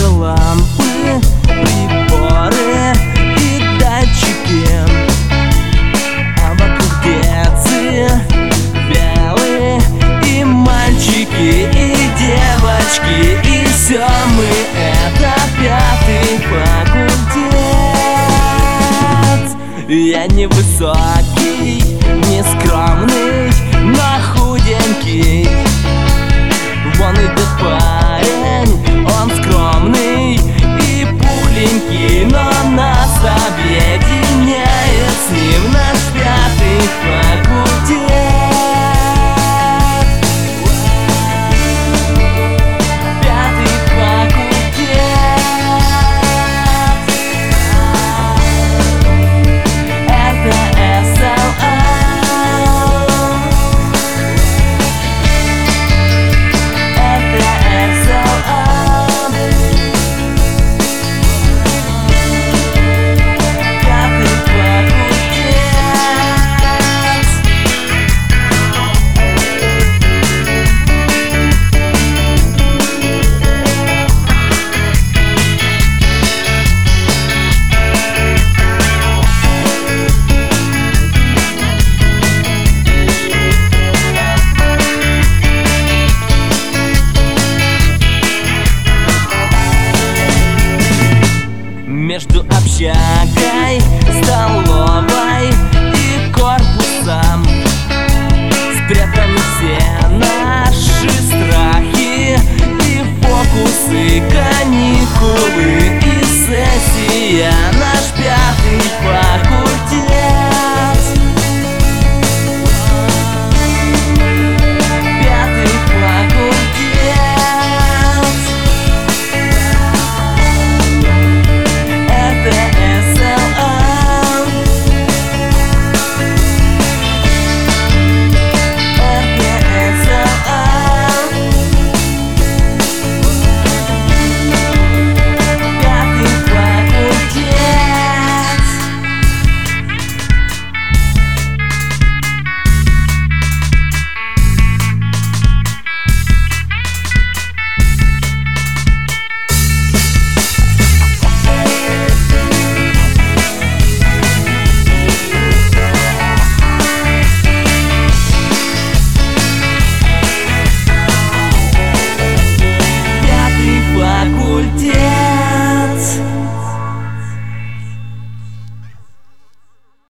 Все лампы, приборы и датчики, а вокруг дети, белые и мальчики, и девочки. И все мы — это 5-й факультет. Я невысокий, не скромный, но худенький. Вон идет парень, он скромный и пухленький, но нас объединяет с ним наш 5-й факультет. 5-й факультет. Это СЛА. Между общагой, столовой и корпусом спрятаны все наши страхи и фокусы каникул.